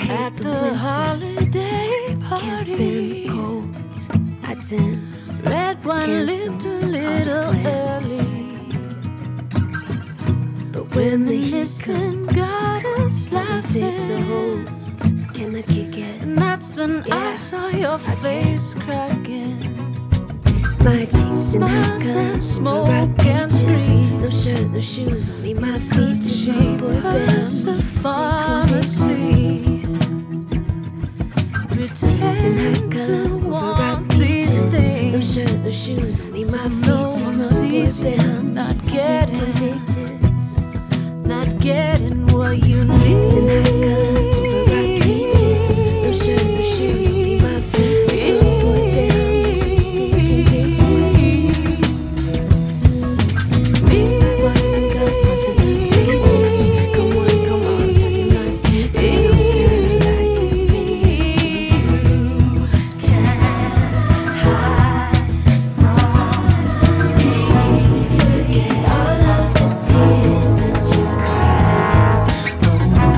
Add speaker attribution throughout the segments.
Speaker 1: at the holiday party.
Speaker 2: Can't stand the cold. I tend
Speaker 1: Red wine lived a little early,
Speaker 2: but when the
Speaker 1: reminiscing got us
Speaker 2: takes a
Speaker 1: laughing.
Speaker 2: hold, can I kick it?
Speaker 1: And that's when I
Speaker 2: Yeah,
Speaker 1: saw your face cracking.
Speaker 2: My cheeks and hot
Speaker 1: Smiles and
Speaker 2: color,
Speaker 1: smoke
Speaker 2: overripe
Speaker 1: and
Speaker 2: peaches.
Speaker 1: scream.
Speaker 2: No shirt, no shoes, only my feet. Just my
Speaker 1: Cheap
Speaker 2: boy
Speaker 1: purse of pharmacy, pretend to want these
Speaker 2: No
Speaker 1: things,
Speaker 2: shirt, no shoes, only my
Speaker 1: so
Speaker 2: feet.
Speaker 1: no
Speaker 2: Just
Speaker 1: one
Speaker 2: my
Speaker 1: sees
Speaker 2: boy
Speaker 1: you
Speaker 2: band.
Speaker 1: not getting,
Speaker 2: Pictures.
Speaker 1: not getting what you
Speaker 2: Cheeks and hot color,
Speaker 1: need.
Speaker 2: overripe peaches. No shirt, no shoes, only my feet. Just my boy band. Stinking pictures. Boys and girls down to the beaches. Come on, tell you my secrets. I'm kinda like the beaches. Forget all of the tears that you've cried.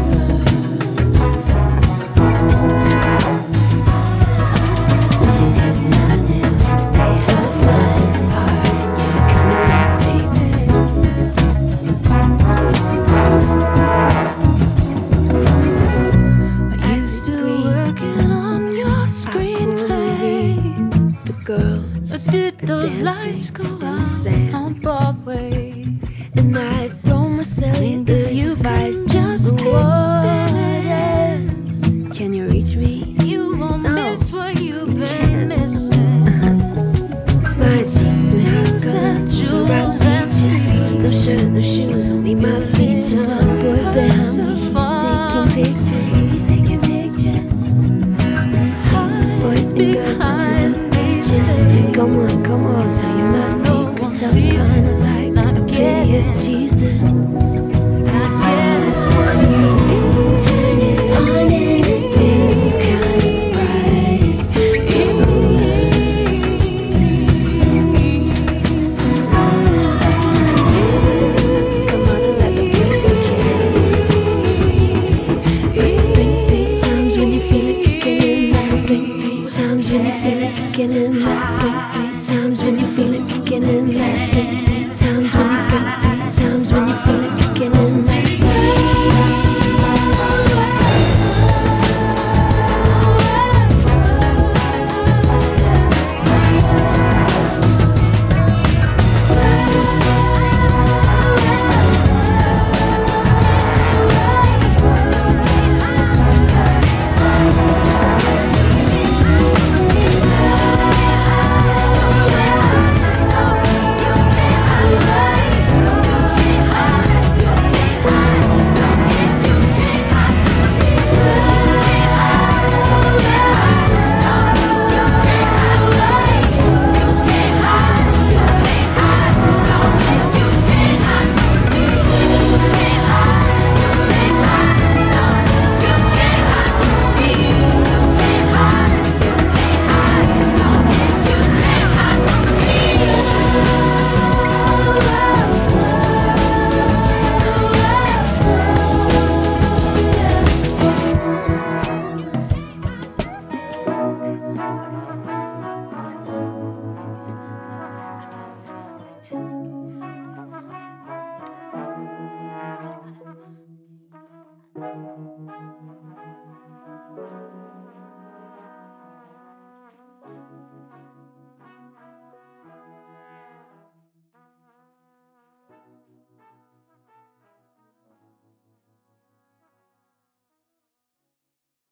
Speaker 2: It's a new state of mind. You're coming back, baby.
Speaker 1: Are you still working on your screenplay?
Speaker 2: The girls,
Speaker 1: Or did
Speaker 2: are
Speaker 1: those
Speaker 2: dancing
Speaker 1: lights go
Speaker 2: in the
Speaker 1: out
Speaker 2: sand.
Speaker 1: on Broadway?
Speaker 2: And I throw my cellular
Speaker 1: You
Speaker 2: device
Speaker 1: can just
Speaker 2: in the
Speaker 1: keep
Speaker 2: wall.
Speaker 1: spinning.
Speaker 2: Can you reach me?
Speaker 1: You won't
Speaker 2: No.
Speaker 1: miss what you've been missing.
Speaker 2: My cheeks and hot
Speaker 1: Rings
Speaker 2: color,
Speaker 1: and jewels
Speaker 2: overripe
Speaker 1: and
Speaker 2: peaches.
Speaker 1: cream.
Speaker 2: No shirt, no shoes, only my feet. Just my boy behind me. He's taking pictures. He's taking pictures. Boys and girls down to the beaches. Come on, tell you my secrets. I'm kinda like a pretty Jesus.
Speaker 1: Not getting what you need.
Speaker 2: Turn it on and it blue, kinda bright. It's come on and let the breaks begin. Big times when you feel it kicking in. Big times when you feel it kicking in.